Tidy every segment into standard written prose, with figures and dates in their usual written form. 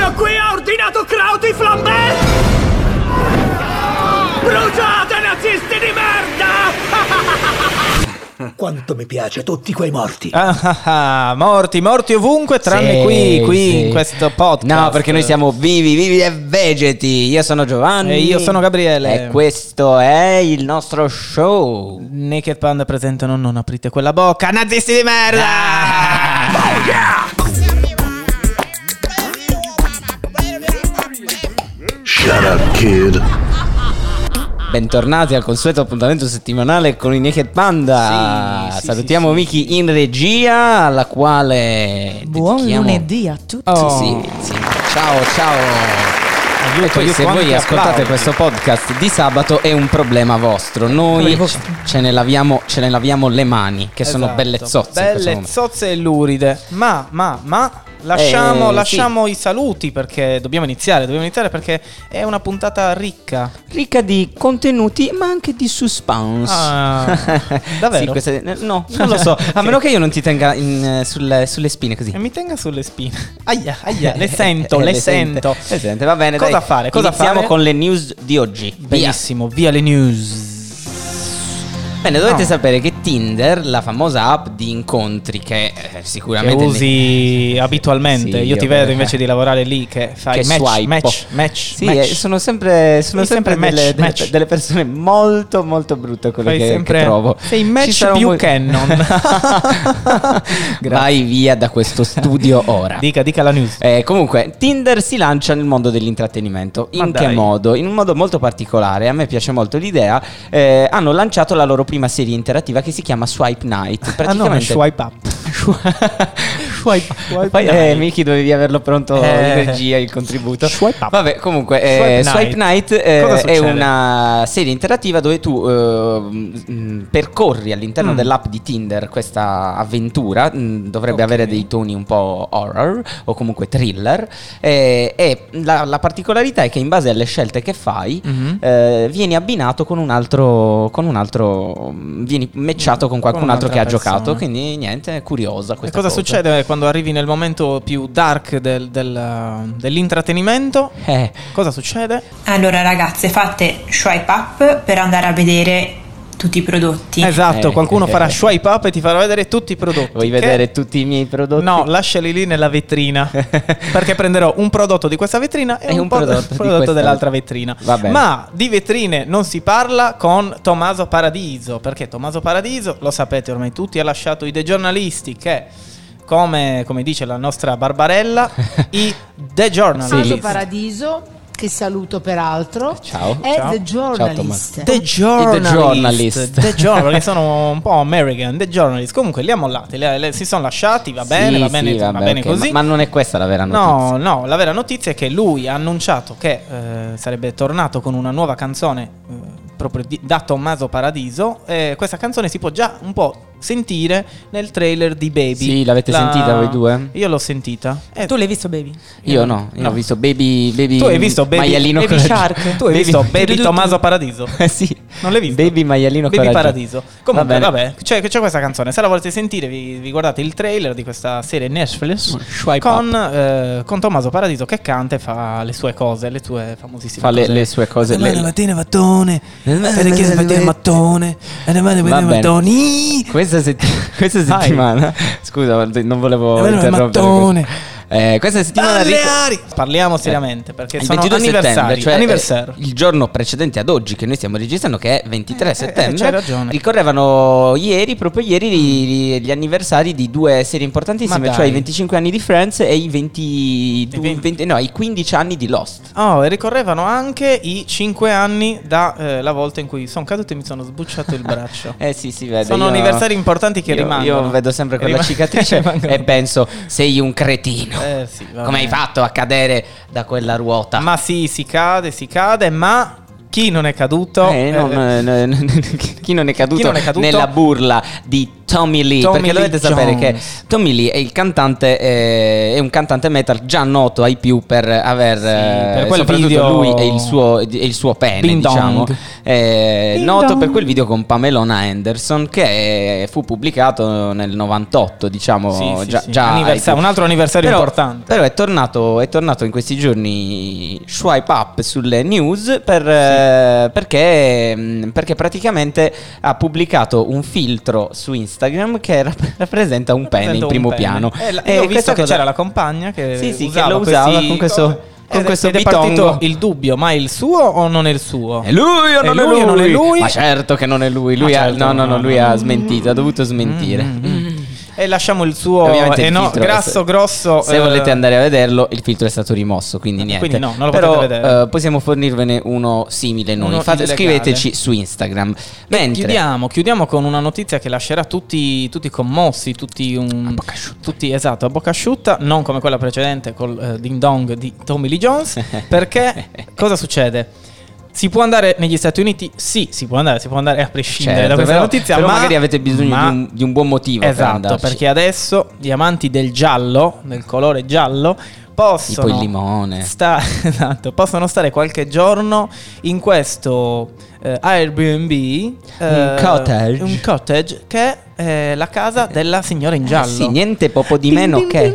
Questo qui ha ordinato crauti flambè! Bruciate, nazisti di merda! Quanto mi piace tutti quei morti. Morti ovunque tranne qui in questo podcast. No, perché noi siamo vivi e vegeti. Io sono Giovanni. E io sono Gabriele. E questo è il nostro show. Naked Panda presentano Non aprite quella bocca, nazisti di merda. Oh yeah! Shut up, kid. Bentornati al consueto appuntamento settimanale con i Naked Panda. Sì, Salutiamo sì. Miki in regia, alla quale Buon dedichiamo... lunedì a tutti. Sì. Ciao. E poi se voi ascoltate questo podcast di sabato è un problema vostro. Noi ce ne laviamo le mani, che sono belle zozze. Belle zozze e luride. Ma lasciamo i saluti, perché dobbiamo iniziare perché è una puntata ricca di contenuti, ma anche di suspense. Davvero? Sì, no, non lo so. A meno che io non ti tenga sulle spine così. E mi tenga sulle spine. Aia, le sento, le sento. Va bene, Cosa dai. fare? Iniziamo con le news di oggi. Benissimo, via le news. Bene, dovete sapere che Tinder, la famosa app di incontri che sicuramente che usi abitualmente. Sì, io ti vedo invece di lavorare lì che fai match. Sì, sono sempre match. delle persone molto molto brutte quelle che trovo. Sei match più Canon. Vai via da questo studio ora. Dica la news. Comunque, Tinder si lancia nel mondo dell'intrattenimento. Che modo? In un modo molto particolare. A me piace molto l'idea. Hanno lanciato la loro prima serie interattiva che si chiama Swipe Night. Praticamente Swipe Up. Poi Miki, dovevi averlo pronto in regia il contributo. Swipe Up. Vabbè, comunque Swipe Night è una serie interattiva dove tu percorri all'interno dell'app di Tinder questa avventura. Dovrebbe avere dei toni un po' horror o comunque thriller, e la particolarità è che in base alle scelte che fai vieni abbinato con un altro vieni matchato con qualcun altro che ha giocato. Quindi niente, è curiosa questa cosa. cosa. Succede quando arrivi nel momento più dark dell'intrattenimento? Cosa succede? Allora ragazze, fate swipe up per andare a vedere tutti i prodotti. Esatto, qualcuno farà swipe up e ti farà vedere tutti i prodotti. Vuoi vedere tutti i miei prodotti? No, lasciali lì nella vetrina. Perché prenderò un prodotto di questa vetrina e un prodotto dell'altra vetrina. Ma di vetrine non si parla con Tommaso Paradiso, perché Tommaso Paradiso, lo sapete ormai tutti, ha lasciato i The Journalisti, che come dice la nostra Barbarella, i The Journalist. Tommaso Paradiso, che saluto peraltro. Ciao. The Journalist. The Journalist, perché sono un po' American. The Journalist. Comunque li ha mollati, si sono lasciati, va bene così. Ma non è questa la vera notizia. No, la vera notizia è che lui ha annunciato che sarebbe tornato con una nuova canzone proprio da Tommaso Paradiso. Questa canzone si può già un po' sentire nel trailer di Baby. Sì, l'avete sentita voi due? Io l'ho sentita. Tu l'hai visto Baby? Io no, ho visto Baby. Tu hai visto Baby Maialino Baby Shark? Tu hai visto Baby Tommaso Paradiso? Sì. Non l'hai visto? Baby Maialino Baby Paradiso. Comunque vabbè. C'è questa canzone. Se la volete sentire, vi guardate il trailer di questa serie Netflix con Tommaso Paradiso che canta e fa le sue cose, le sue famosissime cose. Fa le sue cose. La mattina mattone, mattone. Questa settimana, scusa, non volevo interrompere. Questa settimana parliamo seriamente, perché il sono 22 settembre, cioè anniversario. Il giorno precedente ad oggi che noi stiamo registrando, che è 23 settembre. C'hai ragione. Ricorrevano proprio ieri gli anniversari di due serie importantissime, cioè i 25 anni di Friends e i 15 anni di Lost. E ricorrevano anche i 5 anni da la volta in cui sono caduto e mi sono sbucciato il braccio. Sì, vede. Sono anniversari importanti che rimangono. Io vedo sempre quella cicatrice e penso, sei un cretino. Come hai fatto a cadere da quella ruota? Ma sì, si cade, ma chi non è caduto? Chi non è caduto nella burla di Tommy Lee, perché dovete sapere che Tommy Lee è il cantante, è un cantante metal già noto ai più per aver per quel soprattutto video lui e il suo pene, diciamo, noto per quel video con Pamela Anderson che fu pubblicato nel 98, diciamo. Già un altro anniversario importante. Però è tornato in questi giorni swipe up sulle news perché praticamente ha pubblicato un filtro su Instagram che rappresenta un pene in primo piano. E ho visto che c'era la compagna che che lo usava con questo ed è partito il dubbio, ma è il suo o non è il suo? È lui o non è lui? Ma certo che non è lui. Lui ha smentito, ha dovuto smentire. E lasciamo il suo grosso. Se volete andare a vederlo, il filtro è stato rimosso, quindi niente. Quindi no, non lo potete vedere. Possiamo fornirvene uno simile noi. Scriveteci su Instagram. Chiudiamo con una notizia che lascerà tutti commossi, a bocca asciutta, non come quella precedente col ding dong di Tommy Lee Jones. Perché cosa succede? Si può andare negli Stati Uniti? Sì, si può andare a prescindere da questa notizia, però magari avete bisogno di un buon motivo per andarci. Perché adesso gli amanti del giallo, del colore giallo, possono tipo il limone. Possono stare qualche giorno in questo Airbnb, un cottage che è la casa della signora in giallo. Sì, niente poco di meno che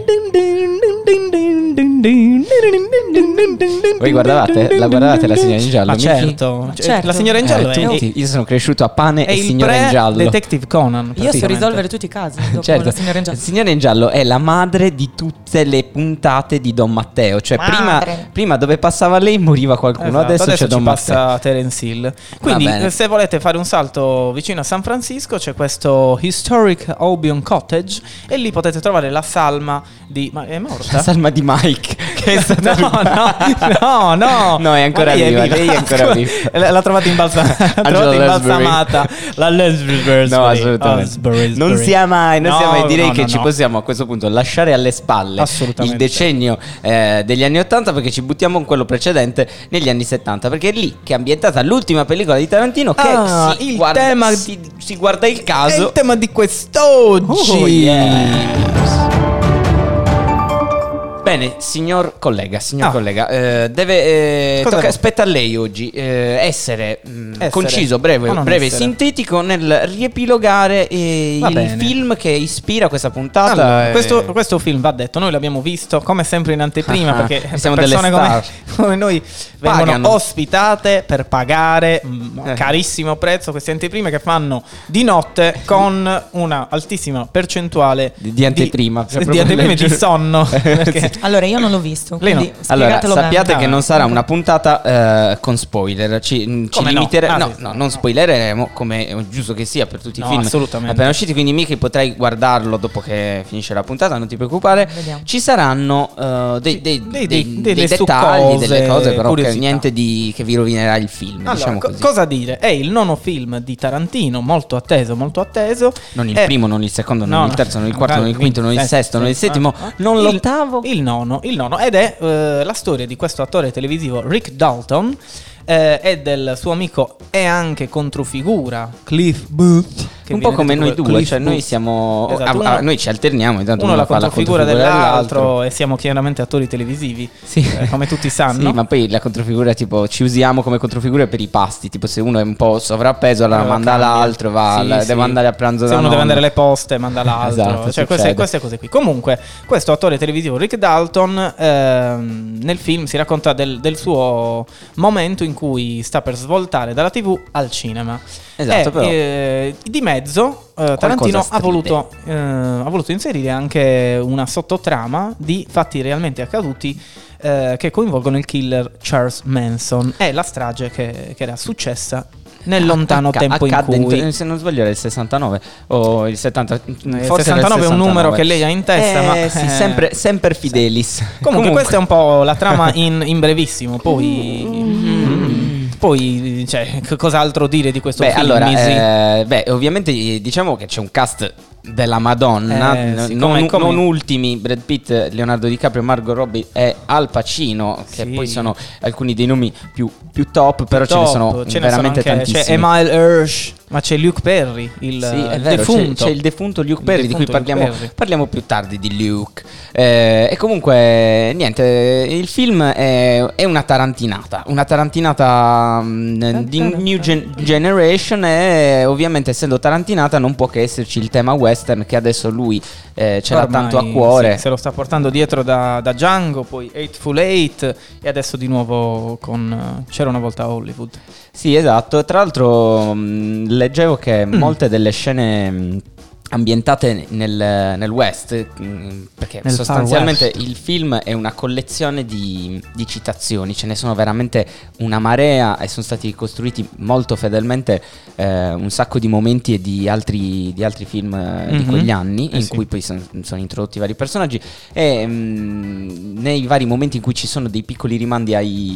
voi guardavate la signora in giallo? Ma certo. La signora in giallo io sono cresciuto a pane e signora in giallo. Detective Conan. Io so risolvere tutti i casi dopo certo. La signora in giallo. La signora in giallo è la madre di tutte le puntate di Don Matteo. Cioè prima dove passava lei moriva qualcuno. Adesso c'è Don Matteo. Passa Terence Hill. Quindi se volete fare un salto vicino a San Francisco c'è questo Historic Albion Cottage e lì potete trovare la salma di... Ma è morta? La salma di Mike che è stata no, è ancora viva. Lei è ancora viva. L'ha trovata imbalsamata. La Lesbury. No, assolutamente. Non sia mai. Direi che ci possiamo a questo punto lasciare alle spalle il decennio degli anni 80 perché ci buttiamo in quello precedente negli anni 70 perché è lì che è ambientata l'ultima pellicola di Tarantino che si guarda il caso. È il tema di quest'oggi. Bene, signor collega, spetta a lei oggi essere conciso, breve e sintetico nel riepilogare il film che ispira questa puntata. Allora, questo film, va detto, noi l'abbiamo visto come sempre in anteprima perché siamo persone delle come noi vengono ospitate per pagare carissimo prezzo queste anteprime che fanno di notte con una altissima percentuale di anteprima, di anteprime di sonno. Allora io non l'ho visto, quindi sappiate che non sarà una puntata con spoiler. Ci limiteremo. Non spoilereremo come è giusto che sia per tutti i film appena usciti. Quindi mica potrai guardarlo dopo che finisce la puntata, non ti preoccupare. Vediamo. Ci saranno dei dettagli, delle cose, però niente che vi rovinerà il film. Allora, diciamo così. Cosa dire? È il nono film di Tarantino, molto atteso. Non il primo, non il secondo, non il terzo, non il quarto, non il quinto, non il sesto, non il settimo, non l'ottavo. Il nono ed è la storia di questo attore televisivo Rick Dalton e del suo amico e anche controfigura Cliff Booth, un po' come noi due, cioè noi siamo noi ci alterniamo, intanto uno la controfigura dell'altro e siamo chiaramente attori televisivi, come tutti sanno. Sì, ma poi la controfigura tipo ci usiamo come controfigura per i pasti, tipo se uno è un po' sovrappeso allora manda l'altro, deve andare a pranzo, se uno deve andare alle poste manda l'altro, cioè queste cose qui. Comunque questo attore televisivo Rick Dalton nel film si racconta del suo momento in cui sta per svoltare dalla TV al cinema. Esatto, però di mezzo Tarantino ha voluto inserire anche una sottotrama di fatti realmente accaduti che coinvolgono il killer Charles Manson e la strage che era successa nel lontano tempo in cui, se non sbaglio, era il 69 o il 70. Forse 69 è un numero che lei ha in testa, ma sì, sempre fidelis. Comunque questa è un po' la trama in brevissimo. Poi cioè, cos'altro dire di questo film? Allora, ovviamente diciamo che c'è un cast della Madonna, non ultimi Brad Pitt, Leonardo DiCaprio, Margot Robbie e Al Pacino, che poi sono alcuni dei nomi più top, ce ne sono veramente tantissimi. C'è Emile Hirsch, Ma c'è Luke Perry, il defunto. C'è il defunto Luke Perry, di cui parliamo più tardi di Luke. E comunque, niente, il film è una tarantinata di New Generation, e ovviamente essendo tarantinata non può che esserci il tema western che adesso lui ce l'ha tanto a cuore. Sì, se lo sta portando dietro da Django, poi Eightful Eight e adesso di nuovo con C'era una volta a Hollywood. Sì, esatto. Tra l'altro leggevo che molte delle scene ambientate nel West, perché sostanzialmente il film è una collezione di citazioni, ce ne sono veramente una marea e sono stati costruiti molto fedelmente un sacco di momenti e di altri film di quegli anni in cui poi sono introdotti vari personaggi, e nei vari momenti in cui ci sono dei piccoli rimandi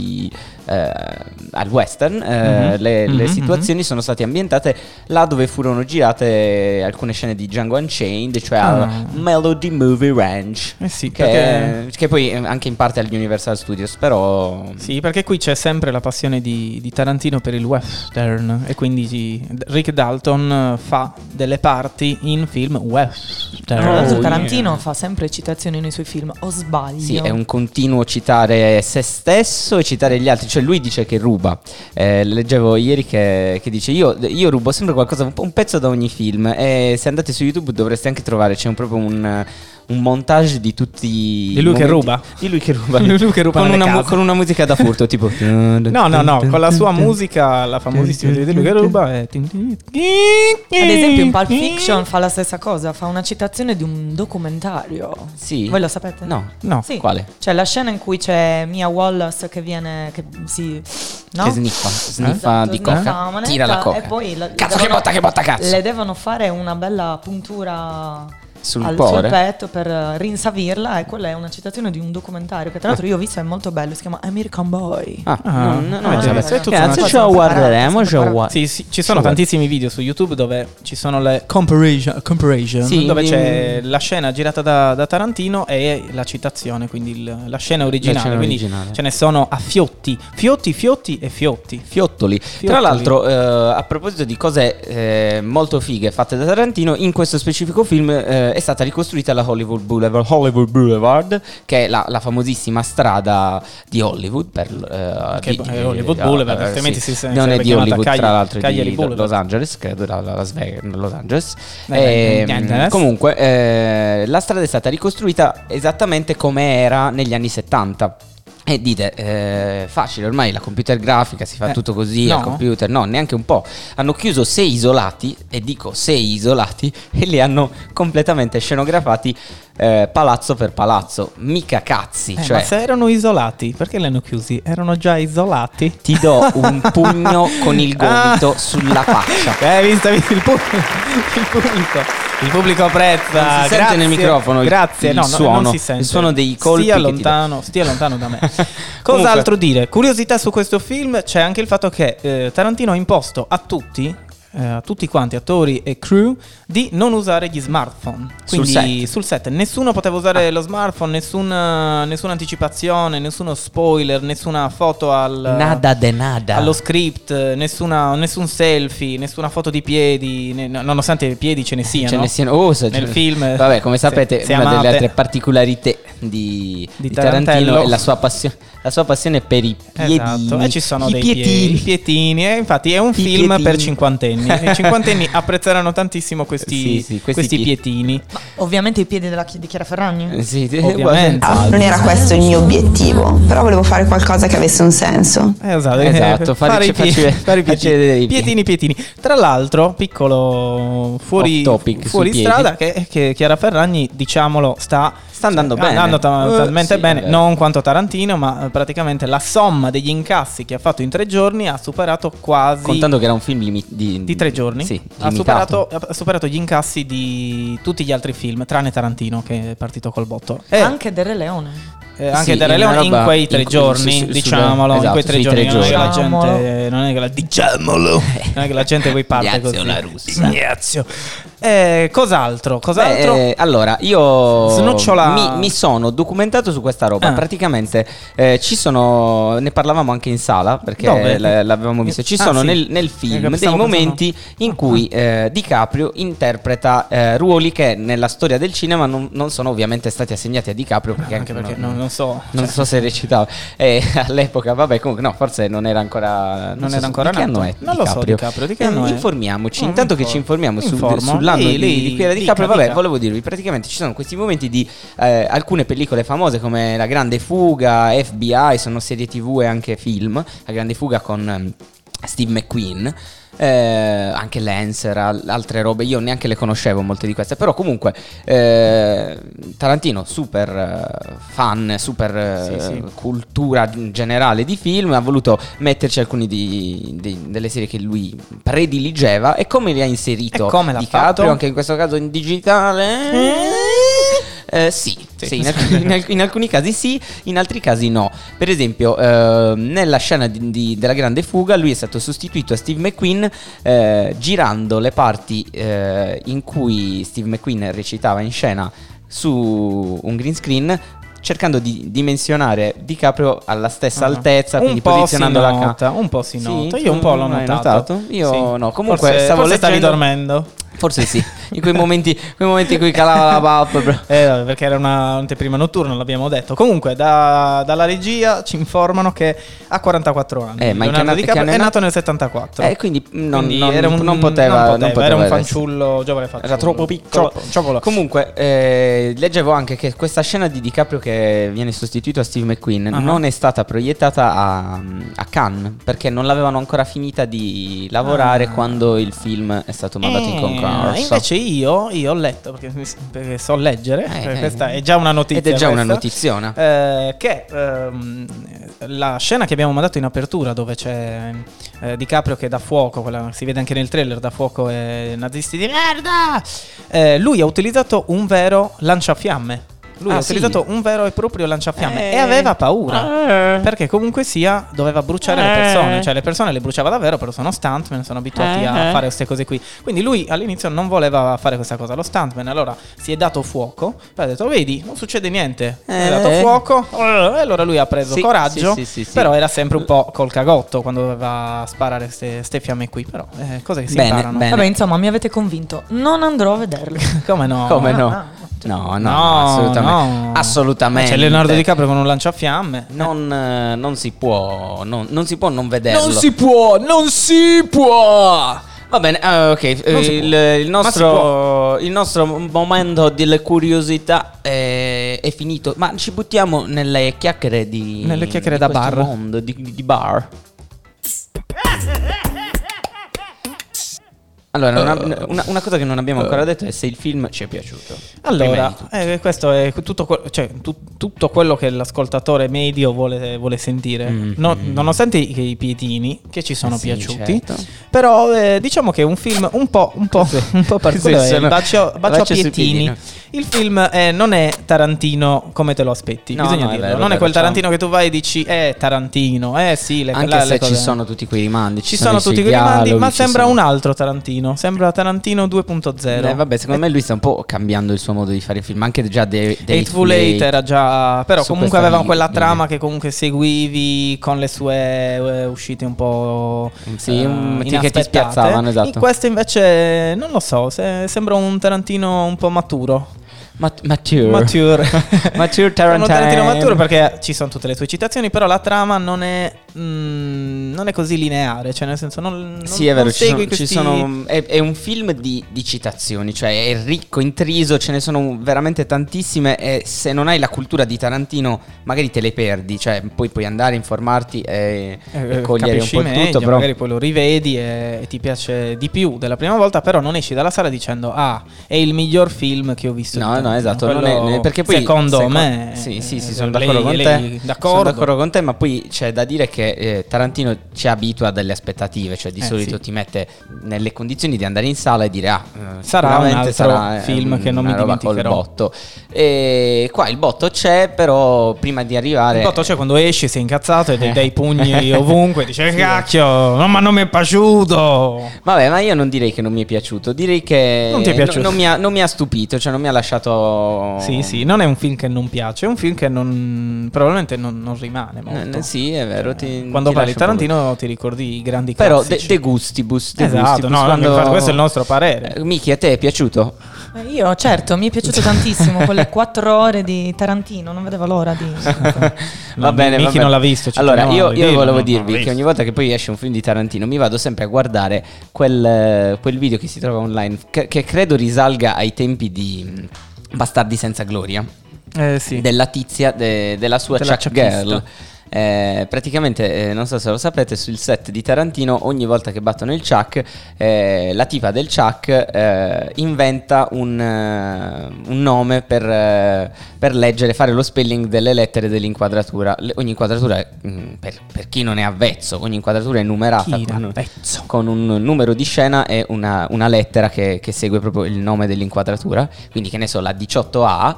al western, le situazioni sono state ambientate là dove furono girate alcune scene di Django Unchained, cioè al Melody Movie Ranch, che poi anche in parte agli Universal Studios, però sì, perché qui c'è sempre la passione di Tarantino per il western, e quindi Rick Dalton fa delle parti in film western. Tarantino fa sempre citazioni nei suoi film, o sbaglio? Sì, è un continuo citare se stesso e citare gli altri, cioè lui dice che ruba. Leggevo ieri che dice io rubo sempre qualcosa, un pezzo da ogni film, e se andate su YouTube dovreste anche trovare, c'è proprio un montage di tutti di lui che ruba con una musica da furto tipo no con la sua musica, la famosissima di lui che ruba ad esempio in Pulp Fiction fa la stessa cosa, fa una citazione di un documentario. Sì. Voi lo sapete? No. Sì. Quale? C'è la scena in cui c'è Mia Wallace che sniffa di coca, tira la coca e poi che botta cazzo, le devono fare una bella puntura sul petto per rinsavirla, e quella è una citazione di un documentario che tra l'altro io ho visto, è molto bello, si chiama American Boy. Ce lo guarderemo. Sì, ci sono tantissimi video su YouTube dove ci sono le comparison, dove c'è la scena girata da Tarantino e la citazione, quindi la scena originale, quindi ce ne sono a fiottoli. Tra l'altro a proposito di cose molto fighe fatte da Tarantino, in questo specifico film è stata ricostruita la Hollywood Boulevard, che è la famosissima strada di Hollywood Hollywood Boulevard, altrimenti si non è di Hollywood, tra l'altro è di Boulevard. Los Angeles, credo Los Angeles. Comunque la strada è stata ricostruita esattamente come era negli anni 70. E dite, facile, ormai la computer grafica si fa tutto così al computer. No, neanche un po'. Hanno chiuso 6 isolati, e dico 6 isolati, e li hanno completamente scenografati palazzo per palazzo. Mica cazzi. Cioè, ma se erano isolati, perché li hanno chiusi? Erano già isolati? Ti do un pugno con il gomito sulla faccia. Hai visto il pubblico? Il pubblico apprezza. Non si sente nel microfono. Grazie. Il suono, non si sente. Il suono dei colpi. Stia lontano da me. Cos'altro dire? Curiosità su questo film, c'è anche il fatto che Tarantino ha imposto a tutti quanti, attori e crew, di non usare gli smartphone. Quindi sul set nessuno poteva usare lo smartphone, nessuna anticipazione, nessuno spoiler, nessuna foto allo script, nessun selfie, nessuna foto di piedi, nonostante i piedi ce ne siano nel film. Vabbè, come sapete, una delle altre particolarità di Tarantino è la sua passione per i piedini. Esatto. E ci sono i pietini, e infatti è un film per cinquantenni. I cinquantenni apprezzeranno tantissimo questi pietini. Ma ovviamente i piedi di Chiara Ferragni. Sì, ovviamente. Non era questo il mio obiettivo, però volevo fare qualcosa che avesse un senso. Esatto. Fare i pietini. Tra l'altro, piccolo fuori strada, che Chiara Ferragni, diciamolo, sta andando bene. Talmente bene, non quanto Tarantino, ma praticamente la somma degli incassi che ha fatto in 3 giorni ha superato quasi, contando che era un film di 3 giorni, sì, ha superato gli incassi di tutti gli altri film, tranne Tarantino, che è partito col botto. Anche del Re Leone. Anche del Re Leone in quei 3 giorni, diciamolo, in quei 3 giorni. Non è che la gente poi parte così. La russa. Cos'altro? Allora, io Snocciola. mi sono documentato su questa roba. Praticamente ci sono, ne parlavamo anche in sala perché l'avevamo visto. Ci sono nel film dei momenti in cui DiCaprio interpreta ruoli che nella storia del cinema non sono ovviamente stati assegnati a DiCaprio perché non so se recitava all'epoca. Vabbè, comunque no, forse non era ancora di che anno è non lo so DiCaprio, di che anno è? Informiamoci intanto che ci informiamo sull'anno di cui era DiCaprio. Vabbè, volevo dirvi, praticamente ci sono questi momenti di alcune pellicole famose come La Grande Fuga, FBI, sono serie TV e anche film. La Grande Fuga con Steve McQueen, anche Lancer, altre robe, io neanche le conoscevo molte di queste, però comunque Tarantino super fan, super cultura generale di film, ha voluto metterci alcuni delle serie che lui prediligeva e come li ha inserito DiCaprio anche in questo caso in digitale. Sì. In alcuni casi sì, in altri casi no. Per esempio, nella scena della Grande Fuga, lui è stato sostituito a Steve McQueen girando le parti in cui Steve McQueen recitava in scena su un green screen, cercando di dimensionare DiCaprio alla stessa altezza, quindi posizionando la camera. Un po' si nota. Io un po' l'ho notato. Io no. Comunque forse stavi dormendo. Forse sì, in quei momenti in cui calava la palpebra. Perché era un'anteprima notturna, l'abbiamo detto. Comunque dalla regia ci informano che ha 44 anni. Ma Leonardo DiCaprio è nato nel 74. Quindi non poteva era un fanciullo giovane fanciullo. Era troppo piccolo. Comunque leggevo anche che questa scena di DiCaprio che viene sostituito a Steve McQueen non è stata proiettata a Cannes perché non l'avevano ancora finita di lavorare quando il film è stato mandato in concorso. Invece io ho letto perché so leggere, questa è già una notizia. Ed è già una notiziona. Che la scena che abbiamo mandato in apertura, dove c'è DiCaprio che dà fuoco, quella si vede anche nel trailer, dà fuoco ai nazisti di merda. Lui ha utilizzato un vero lanciafiamme. Lui ha utilizzato un vero e proprio lanciafiamme e aveva paura perché comunque sia doveva bruciare le persone, cioè le persone le bruciava davvero, però sono stuntman, sono abituati a fare queste cose qui, quindi lui all'inizio non voleva fare questa cosa, lo stuntman allora si è dato fuoco e ha detto vedi non succede niente, ha dato fuoco e allora lui ha preso coraggio, però era sempre un po' col cagotto quando doveva sparare queste fiamme qui, però cose che si imparano. Vabbè, insomma mi avete convinto, non andrò a vederlo. Come no? No, assolutamente. C'è Leonardo DiCaprio con un lanciafiamme. Non si può non vederlo. Non si può. Va bene, ok. Il nostro momento delle curiosità è finito. Ma ci buttiamo nelle chiacchiere da bar. Mondo di bar. Allora, una cosa che non abbiamo ancora detto è se il film ci è piaciuto. Allora, questo è tutto quello che l'ascoltatore medio vuole sentire. Nonostante i pietini che ci sono piaciuti, certo. Però diciamo che è un film un po' particolare. Bacio a pietini. Il film non è Tarantino come te lo aspetti, bisogna dirlo. Vero, non è quel Tarantino che tu vai e dici Tarantino, sì, anche se ci sono tutti quei rimandi, ci sono tutti quei rimandi, ma sembra un altro Tarantino, sembra Tarantino 2.0. Vabbè, secondo me lui sta un po' cambiando il suo modo di fare film, anche già Hateful Eight era già, però comunque aveva quella trama che comunque seguivi con le sue uscite un po' che ti spiazzavano, esatto. In questo invece non lo so, sembra un Tarantino un po' maturo. Mature Tarantino. Un Tarantino maturo perché ci sono tutte le sue citazioni, però la trama non è così lineare, cioè nel senso non è vero, ci sono è un film di citazioni, cioè è ricco, intriso, ce ne sono veramente tantissime e se non hai la cultura di Tarantino magari te le perdi, cioè poi puoi andare a informarti e cogliere un po' meglio, tutto, però magari poi lo rivedi e ti piace di più della prima volta, però non esci dalla sala dicendo è il miglior film che ho visto. No, esatto, perché poi secondo me sì, sono d'accordo con te. Sono d'accordo con te, ma poi c'è da dire che che Tarantino ci abitua a delle aspettative, cioè di solito ti mette nelle condizioni di andare in sala e dire sarà un altro film che non mi dimenticherò. Botto. E qua il botto c'è, però prima di arrivare... Il botto c'è quando esci, sei incazzato e dai pugni ovunque, dice cacchio, ma non mi è piaciuto. Vabbè, ma io non direi che non mi è piaciuto, direi che non ti è piaciuto. Non mi ha stupito, cioè non mi ha lasciato... Sì, non è un film che non piace, è un film che probabilmente non rimane molto. Sì, è vero. Quando parli Tarantino ti ricordi i grandi classici. Però De Gustibus. Esatto, questo è il nostro parere. Miki, a te è piaciuto? Io certo, mi è piaciuto tantissimo quelle 4 ore di Tarantino, non vedevo l'ora di... Va bene, Miki non l'ha visto. Allora, io volevo dirvi che ogni volta che poi esce un film di Tarantino mi vado sempre a guardare quel video che si trova online, che credo risalga ai tempi di Bastardi senza gloria. Sì. Della tizia, della sua Chuck Girl. Praticamente, non so se lo sapete, sul set di Tarantino ogni volta che battono il Chuck, la tipa del Chuck inventa un nome per leggere, fare lo spelling delle lettere dell'inquadratura. Ogni inquadratura, per chi non è avvezzo, ogni inquadratura è numerata con un numero di scena e una lettera che segue proprio il nome dell'inquadratura. Quindi, che ne so, la 18A.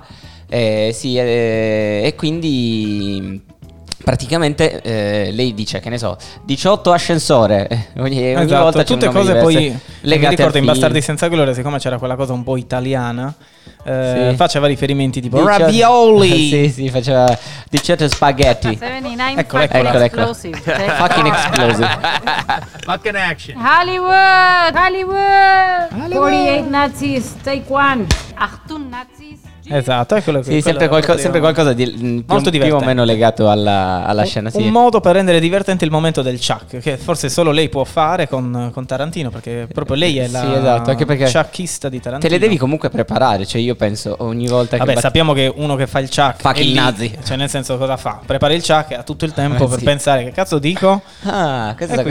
E quindi praticamente lei dice, che ne so, 18 ascensore. Ogni volta tutte c'è cose poi legate. Mi ricordo in Bastardi senza gloria, siccome c'era quella cosa un po' italiana, faceva riferimenti tipo ravioli. Sì, faceva 18 spaghetti. 79 Eccola. explosive. Fucking explosive. Fucking action. Hollywood. 48 Nazis, take one. Achtung Nazis. Esatto, eccolo qui. Sì, sempre qualcosa di molto più o meno legato alla scena. Sì. Un modo per rendere divertente il momento del Chuck, che forse solo lei può fare con Tarantino, perché proprio lei è la esatto, anche perché Chuckista di Tarantino. Te le devi comunque preparare, cioè io penso ogni volta che... Vabbè, sappiamo che uno che fa il Chuck fa il nazi. Cioè, nel senso, cosa fa? Prepara il Chuck e ha tutto il tempo per pensare che cazzo dico. Cosa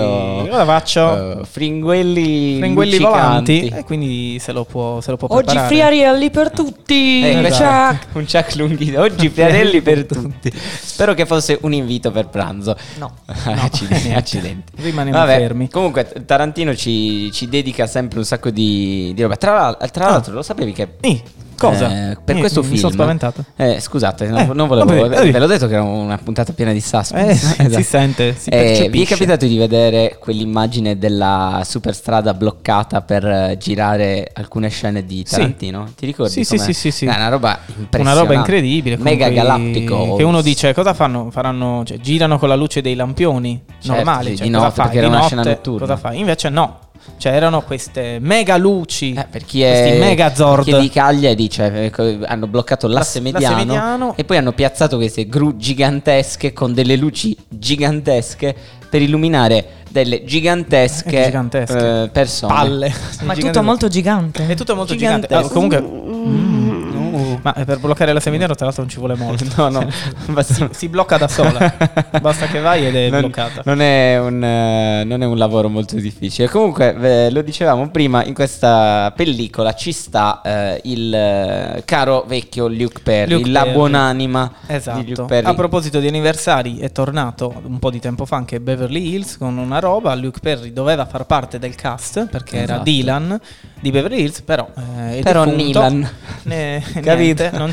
faccio? Fringuelli volanti. E quindi se lo può preparare. Oggi friarielli per tutti. Esatto. Un Chuck lunghino. Oggi friarielli per tutti. Spero che fosse un invito per pranzo. No. Accidenti. Rimaniamo fermi. Comunque Tarantino ci dedica sempre un sacco di roba. Tra l'altro lo sapevi che... Cosa? Per questo film mi sono spaventato. Scusate, non volevo. Ve l'ho detto che era una puntata piena di suspense. Esatto. Si sente, si percepisce. Vi è capitato di vedere quell'immagine della superstrada bloccata per girare alcune scene di Tarantino? Sì. Ti ricordi? Sì. È una roba impressionante. Una roba incredibile. Mega galattico. Che uno dice, cosa fanno? Faranno, cioè, girano con la luce dei lampioni normali. Di notte, perché era una scena notturna. Cosa fai? Invece no. Cioè erano queste mega luci, per chi questi mega Zord. Chi è di Cagliari dice hanno bloccato l'asse mediano e poi hanno piazzato queste gru gigantesche con delle luci gigantesche per illuminare delle gigantesche persone. Palle. Ma è tutto molto gigante. È tutto molto gigante. Comunque ma per bloccare l'asse mediano tra l'altro non ci vuole molto. No. si blocca da sola. Basta che vai ed è bloccata. Non è un lavoro molto difficile. Comunque lo dicevamo prima, in questa pellicola ci sta il caro vecchio Luke Perry, la buonanima di Luke Perry. A proposito di anniversari, è tornato un po' di tempo fa anche Beverly Hills con una roba. Luke Perry doveva far parte del cast perché era Dylan di Beverly Hills, però Dylan niente, non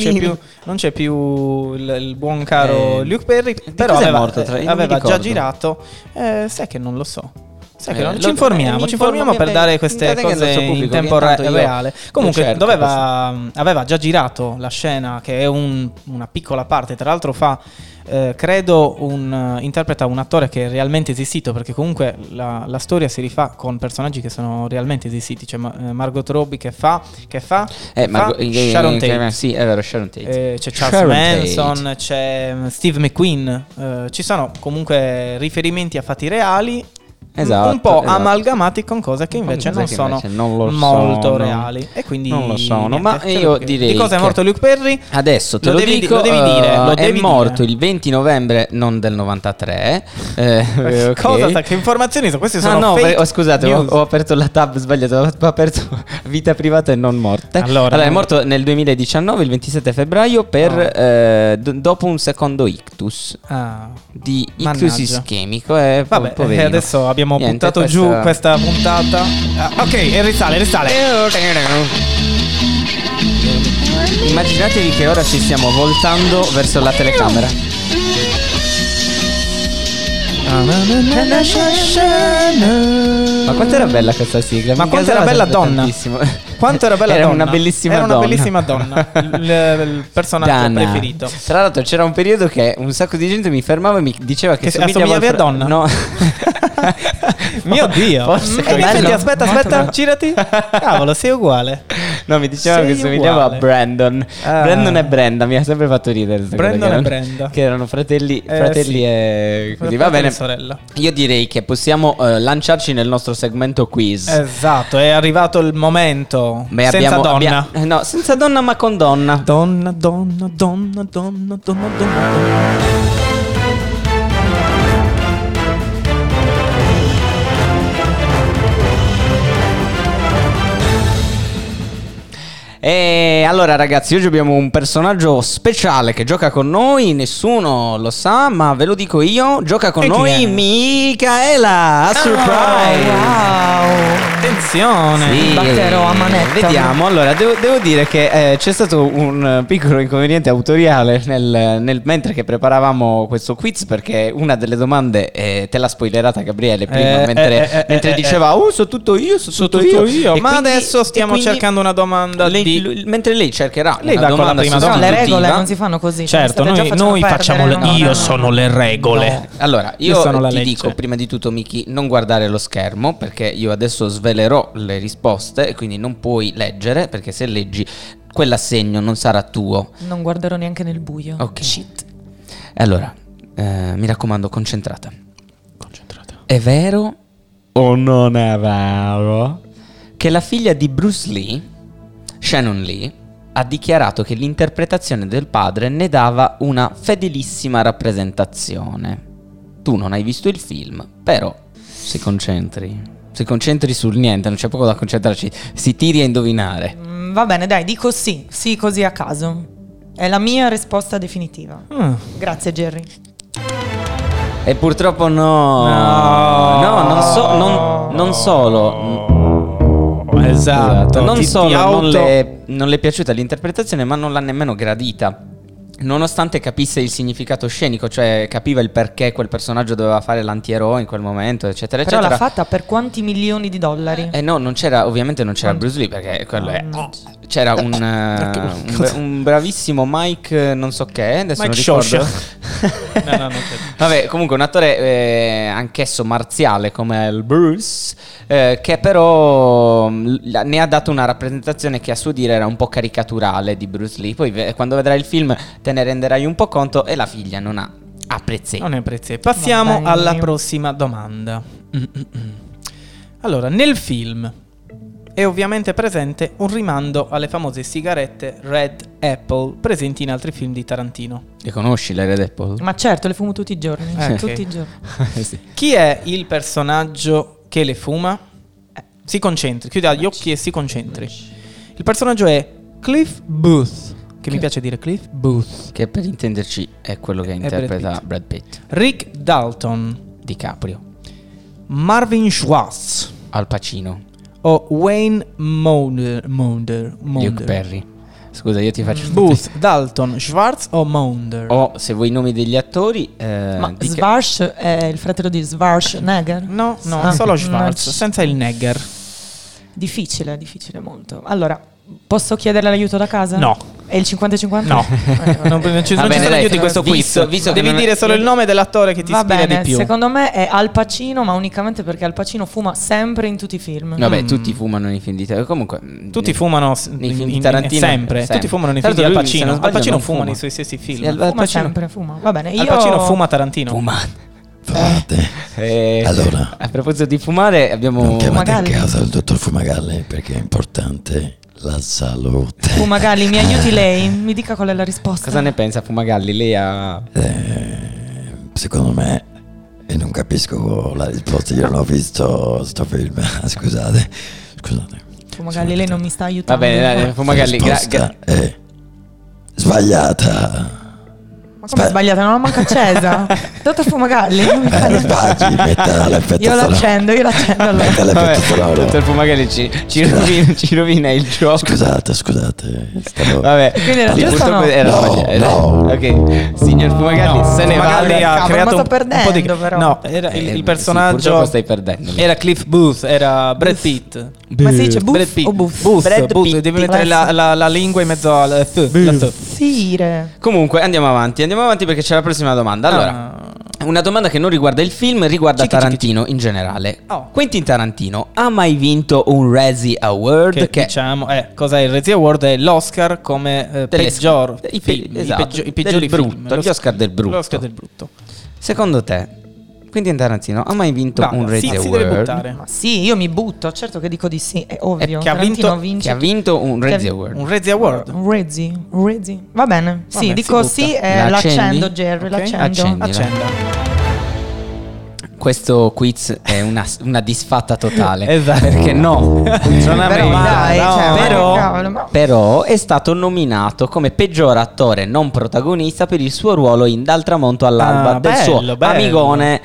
c'è più il buon caro Luke Perry, però aveva già girato, sai che non lo so. Sai che ci informiamo per dare queste cose in tempo reale. Comunque aveva già girato la scena, che è una piccola parte, tra l'altro credo interpreta un attore che è realmente esistito, perché comunque la storia si rifà con personaggi che sono realmente esistiti. C'è Margot Robbie che fa Sharon Tate. Sì, è vero, Sharon Tate. C'è Charles Manson, c'è Steve McQueen. Ci sono comunque riferimenti a fatti reali. Esatto, un po' amalgamati con cose che invece non sono molto reali. E quindi non lo sono. niente, Ma io direi di cosa è morto Luke Perry? Adesso te lo dico, lo devi dire. È morto il 20 novembre, non del 93. Okay. Cosa? Che informazioni sono? Queste sono fake scusate, ho aperto la tab sbagliata. Ho aperto vita privata e non morte. Allora è morto nel 2019, il 27 febbraio, dopo un secondo ictus. Di ictus ischemico. Vabbè, adesso abbiamo buttato giù questa puntata. Ok, e risale. Immaginatevi che ora ci stiamo voltando verso la telecamera. Ma quanto era bella questa sigla? Ma quanto era bella donna? Quanto era bella era donna? Una bellissima era donna. Una bellissima donna. Il personaggio preferito. Tra l'altro c'era un periodo che un sacco di gente mi fermava e mi diceva che somigliava a donna. No. Mio Dio. Aspetta, girati. Cavolo, sei uguale. No, mi dicevano che somigliava a Brandon. Brandon e Brenda, mi ha sempre fatto ridere. Brandon e Brenda. Che erano fratelli sì. E così. Va bene. Sorella. Io direi che possiamo lanciarci nel nostro segmento quiz. Esatto, è arrivato il momento. Senza donna. No, senza donna ma con donna. Donna. E allora ragazzi, oggi abbiamo un personaggio speciale che gioca con noi, nessuno lo sa, ma ve lo dico io, gioca con noi Micaela, a surprise. Wow. Attenzione, sì, batterò a manetta. Vediamo, allora devo dire che c'è stato un piccolo inconveniente autoriale mentre che preparavamo questo quiz, perché una delle domande te l'ha spoilerata Gabriele prima mentre diceva so tutto io. Ma adesso stiamo cercando una domanda mentre lei cercherà lei va con la prima domanda. Le regole non si fanno così. Certo, noi facciamo io sono le regole. No. Allora, io ti dico prima di tutto, Miki, non guardare lo schermo, perché io adesso svelerò le risposte e quindi non puoi leggere, perché se leggi quell'assegno non sarà tuo. Non guarderò neanche nel buio. Ok. Shit. Allora, mi raccomando, concentrata. È vero o non è vero che la figlia di Bruce Lee, Shannon Lee, ha dichiarato che l'interpretazione del padre ne dava una fedelissima rappresentazione? Tu non hai visto il film, però si concentri sul niente, non c'è poco da concentrarci, si tiri a indovinare. Va bene, dai, dico sì così a caso. È la mia risposta definitiva. Grazie Jerry. E purtroppo no, non solo. Esatto. Non solo non le è piaciuta l'interpretazione, ma non l'ha nemmeno gradita. Nonostante capisse il significato scenico, cioè capiva il perché quel personaggio doveva fare l'antieroe in quel momento, eccetera, però eccetera. l'ha fatta per quanti milioni di dollari? No, ovviamente non c'era Bruce Lee, perché quello è. C'era un bravissimo Mike, non so che, adesso Mike non ricordo. No, Vabbè, comunque un attore anch'esso marziale come il Bruce, che però ne ha dato una rappresentazione che a suo dire era un po' caricaturale di Bruce Lee. Poi quando vedrai il film te ne renderai un po' conto, e la figlia non ha apprezzato. Non è apprezzato. Passiamo alla prossima domanda. Allora, nel film è ovviamente presente un rimando alle famose sigarette Red Apple presenti in altri film di Tarantino. Le conosci le Red Apple? Ma certo, le fumo tutti i giorni. Tutti i giorni. Sì. Chi è il personaggio che le fuma? Si concentri, chiuda gli occhi e si concentri. Il personaggio è Cliff Booth, che mi piace dire Cliff Booth, che per intenderci è quello che interpreta Brad Pitt. Rick Dalton, DiCaprio. Marvin Schwartz, Al Pacino. O Wayne Maunder. Luke Perry. Scusa, io ti faccio Booth, Dalton, Schwartz o Maunder? O se vuoi i nomi degli attori. Ma Schwarz è il fratello di Schwarzenegger? No, solo Schwartz, senza il Negger. Difficile molto. Allora, posso chiederle l'aiuto da casa? No. È il 50-50? No. non ci sono aiuti in questo quiz. Devi dire solo il nome dell'attore che ti ispira di più. Secondo me è Al Pacino, ma unicamente perché Al Pacino fuma sempre in tutti i film. Vabbè, tutti fumano nei film di Tarantino. Comunque tutti fumano nei film di Tarantino sempre. Tutti fumano nei film di Al Pacino. Al Pacino fuma nei suoi stessi film. Fuma sempre. Va bene, Al Pacino fuma Tarantino. Fuma. Fumate. Allora, a proposito di fumare, abbiamo non chiamate a Fumagalli. casa il dottor Fumagalli perché è importante la salute. Fumagalli, mi aiuti lei? Mi dica qual è la risposta. Cosa ne pensa Fumagalli? Lei ha... Secondo me, e non capisco la risposta, io non ho visto sto film. Scusate. Fumagalli, lei non mi sta aiutando. Va bene, Fumagalli, La risposta è sbagliata. Ma come è sbagliata? Non l'ho manco accesa. Dottor Fumagalli, non mi fa Non sbagli, metta l'effetto Io sonoro. l'accendo allora. Metta l'effetto sonoro. Dottor Fumagalli ci rovina il gioco. Scusate. Vabbè, Quindi era sì, giusto o no? purtroppo era sbagliato. Ok, signor Fumagalli se ne va. Fumagalli ha Cavolo, creato ma sto perdendo, però. No, era il Sì, personaggio. purtroppo stai perdendo. Era Cliff Booth, era Brad Pitt. Ma si dice Brad buff Pitt. o buff? Booth, devi mettere la lingua in mezzo al la Sire. Comunque andiamo avanti perché c'è la prossima domanda. Allora, una domanda che non riguarda il film, riguarda Tarantino in generale. Quentin Tarantino ha mai vinto un Razzie Award? Che diciamo, cos'è il Razzie Award? È l'Oscar come peggior film, esatto, i peggiori del film. brutto, gli Oscar del brutto. L'Oscar del brutto. Secondo te Quentin Tarantino ha mai vinto un Razzie si deve Award? buttare. Ma sì, io mi butto, certo che dico di sì, è ovvio. Che ha Tarantino vinto- vince. Che ha vinto un Razzie Award. Un Razzie Award. Un Razzie. Va bene, sì, Vabbè, dico si sì butta. e La l'accendo, accendi? Jerry, Ok, l'accendo. accendila. Accenda. Questo quiz è una disfatta totale. Esatto. Perché no? Però dai, no, cioè, però- cavolo, ma- Però è stato nominato come peggior attore non protagonista per il suo ruolo in Dal tramonto all'alba del suo bello. amigone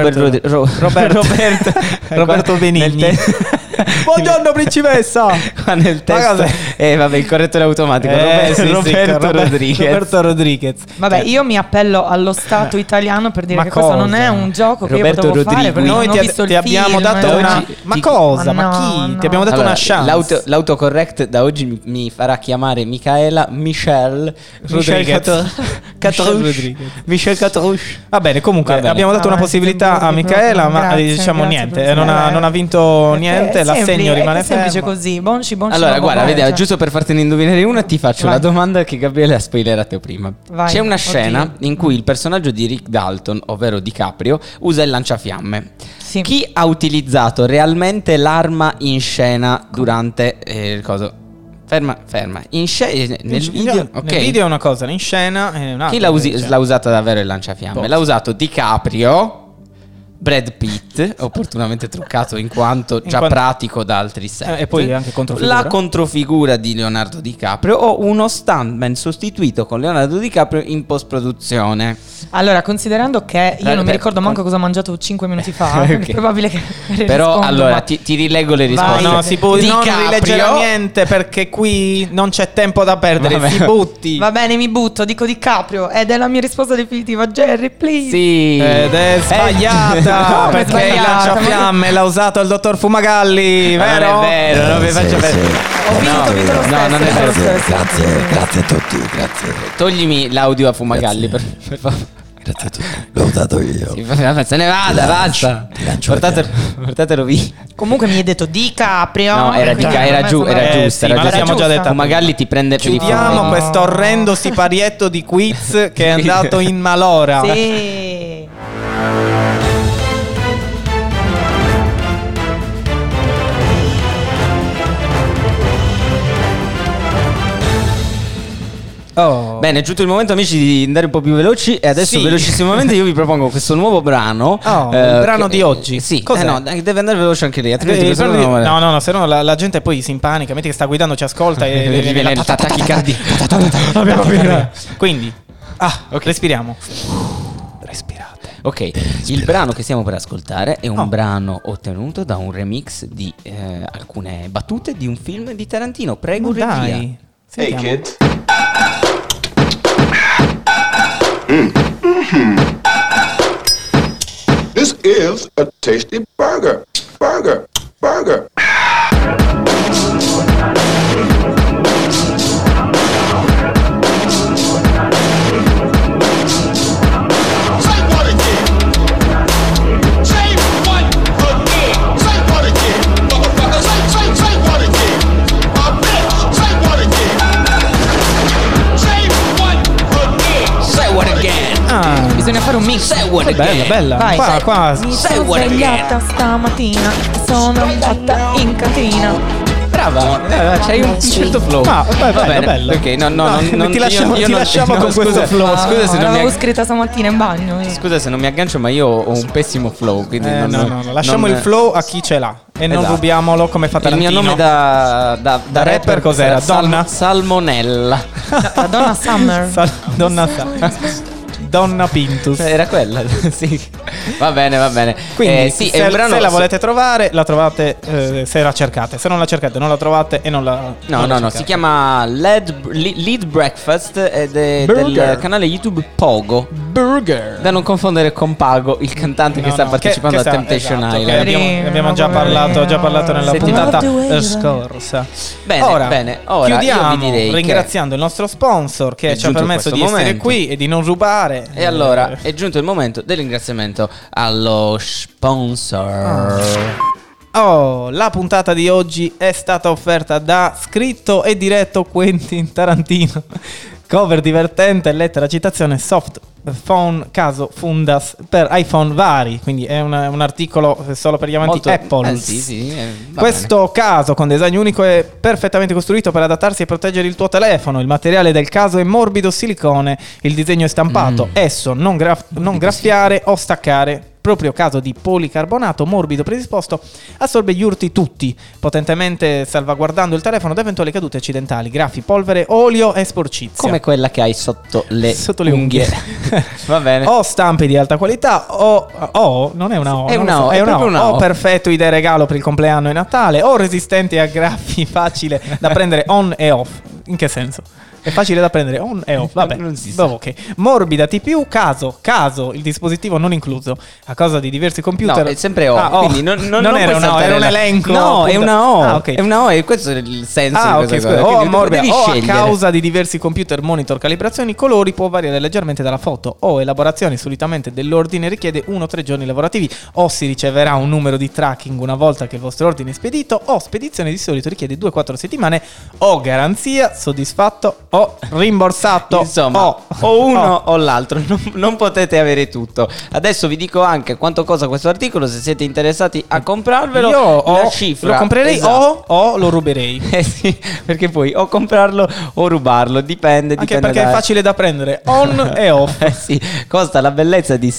Roberto Benigni. Buongiorno principessa. Qua nel testo vabbè, il correttore automatico Roberto Rodriguez. Vabbè, io mi appello allo Stato italiano per dire Ma che questo non cosa? è un gioco che Roberto io potevo fare perché Noi non ho visto ti il abbiamo film, dato cioè. una. Ma cosa? Ma Ma no, chi? no. Ti abbiamo dato Allora, una chance. l'autocorrect da oggi mi farà chiamare Michaela Michelle Rodriguez. Michel Catrouche. Va bene, comunque Va bene. abbiamo dato una Avanti, possibilità a Borghi, Michaela, proprio. ma Grazie, diciamo grazie niente. per Non ha vinto niente. È L'assegno semplice, rimane è semplice fermo. così. Bonci, Allora, guarda, boh, vediamo, cioè. giusto per fartene indovinare una, ti faccio Vai. la domanda che Gabriele ha spoilerato prima. Vai, C'è una oddio. scena in cui il personaggio di Rick Dalton, ovvero DiCaprio, usa il lanciafiamme. Sì. Chi ha utilizzato realmente l'arma in scena durante il coso? Ferma. In nel video, ok. Nel video è una cosa, in scena è un'altra. Chi l'ha usato davvero il lanciafiamme? Boh. L'ha usato DiCaprio, Brad Pitt, opportunamente truccato in quanto già pratico da altri set. E poi anche controfigura. La controfigura di Leonardo DiCaprio o uno stuntman sostituito con Leonardo DiCaprio in post-produzione. Allora, considerando che io non mi ricordo manco cosa ho mangiato 5 minuti fa, Ok. è probabile che Però rispondo, allora ma- ti rileggo le risposte. No, si può non DiCaprio- rileggere niente perché qui non c'è tempo da perdere. Vabbè. Si butti. Va bene, mi butto, dico DiCaprio ed è la mia risposta definitiva. Jerry, please. Sì. Ed è sbagliata Come perché il sbagliata? lanciafiamme l'ha usato il dottor Fumagalli, Ma vero? non è vero, non vi faccio vedere. Ho vinto lo stesso. non è vero. Grazie a tutti, grazie. Toglimi l'audio a Fumagalli per favore. Grazie a tutti. L'ho dato io. Sì, se ne vada, basta. Ti lancio la Portatelo via. Comunque mi hai detto DiCaprio. No, era quindi giusta, per me giusta. sì, ma l'abbiamo già detta. Fumagalli ti prende per i Chiudiamo fori. questo orrendo siparietto di quiz che è andato in malora. Sì. Oh. Bene, è giunto il momento, amici, di andare un po' più veloci. E adesso, Sì. velocissimamente, io vi propongo questo nuovo brano. Oh, il brano di oggi. Sì, Cos'è? no, deve andare veloce anche lei. Altrimenti questo No, se no la gente poi si impanica. Metti che sta guidando, ci ascolta e gli viene il tachicardia. Quindi, respiriamo. Respirate. Ok, il brano che stiamo per ascoltare è un brano ottenuto da un remix di alcune battute di un film di Tarantino. Prego, regia. Dai. Hey Sentiamo. kid. This is a tasty burger. Burger. Say what again? Bisogna fare un mix. Bella. Vai. Qua. Mi sono svegliata stamattina, sono andata in cantina. Brava, c'hai un certo flow. Va bene. Bello. Ok, non ti lasciamo con questo flow. Scusa se non l'avevo scritta stamattina in bagno. Scusa se non mi aggancio, ma io ho un pessimo flow, quindi no. Lasciamo il flow a chi ce l'ha e non rubiamolo come fa Tarantino. Il mio nome da rapper cos'era? Donna Salmonella. Donna Summer. Donna Pintus. Era quella, sì. Va bene. Quindi sì, se la volete trovare, la trovate se la cercate. Se non la cercate, non la trovate e non la... No, si chiama Lead Breakfast ed è del canale YouTube Pogo. Burger. Da non confondere con Pago, il cantante che sta partecipando a Temptation Island. Abbiamo già parlato nella puntata scorsa. Bene. Ora chiudiamo io vi direi ringraziando il nostro sponsor che ci ha permesso di essere qui e di non rubare. E allora è giunto il momento del ringraziamento allo sponsor. La puntata di oggi è stata offerta da scritto e diretto Quentin Tarantino. Cover divertente, lettera citazione, soft phone caso Fundas per iPhone vari, quindi è un articolo solo per gli amanti Apple. Questo caso con design unico è perfettamente costruito per adattarsi e proteggere il tuo telefono. Il materiale del caso è morbido silicone, il disegno è stampato, esso non graffiare o staccare. Proprio caso di policarbonato morbido predisposto, assorbe gli urti tutti, potentemente salvaguardando il telefono da eventuali cadute accidentali, graffi, polvere, olio e sporcizia. Come quella che hai sotto le unghie. Va bene. O stampe di alta qualità o non è una O. È una O. O perfetto idea regalo per il compleanno e Natale, o resistente a graffi, facile da prendere on e off. In che senso? È facile da prendere on e off. Vabbè. Non si sa. Ok. Morbida TPU, caso il dispositivo non incluso a causa di diversi computer. No, è sempre O. Quindi non era una O, era un elenco. No, è una O. È una O e questo è il senso di questa cosa. O morbida o a causa di diversi computer, monitor, calibrazioni, colori può variare leggermente dalla foto. O elaborazioni solitamente dell'ordine richiede 1 o 3 giorni lavorativi. O si riceverà un numero di tracking una volta che il vostro ordine è spedito. O spedizione di solito richiede 2-4 settimane. O garanzia, soddisfatto o rimborsato. Insomma, o uno o l'altro, non potete avere tutto. Adesso vi dico anche quanto costa questo articolo, se siete interessati a comprarvelo. Io la cifra lo comprerei, esatto, o lo ruberei. Sì, perché poi o comprarlo o rubarlo, dipende. Anche perché è facile da prendere on e off. Sì, costa la bellezza di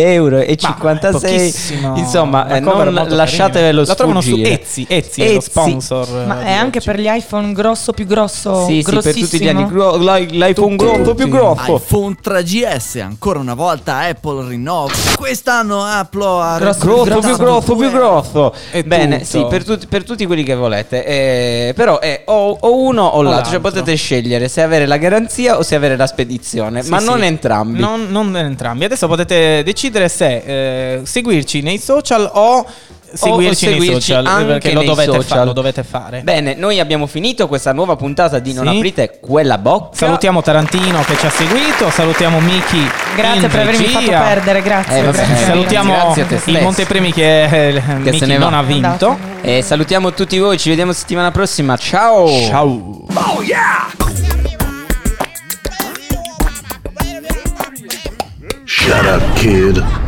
7,56 €. Insomma, non lasciatevelo sfuggire. La trovano su Etsy è lo sponsor. Ma è anche per gli iPhone grosso più grosso. Sì, per tutti gli anni. L'iPhone grosso più grosso. iPhone 3GS, ancora una volta Apple rinnova. Quest'anno Apple ha grosso più grosso. Bene, sì, per tutti quelli che volete. Però è o uno o l'altro. Cioè potete scegliere se avere la garanzia o se avere la spedizione, ma non entrambi. Non entrambi. Adesso potete decidere se seguirci nei social o seguirci nei social, perché lo dovete fare. Bene, noi abbiamo finito questa nuova puntata di Non aprite quella bocca. Salutiamo Tarantino che ci ha seguito, salutiamo Miki. Grazie per avermi fatto perdere, grazie. Salutiamo il Montepremi che Miki non ha vinto. E salutiamo tutti voi, ci vediamo settimana prossima. Ciao. Oh yeah. Shut up, kid.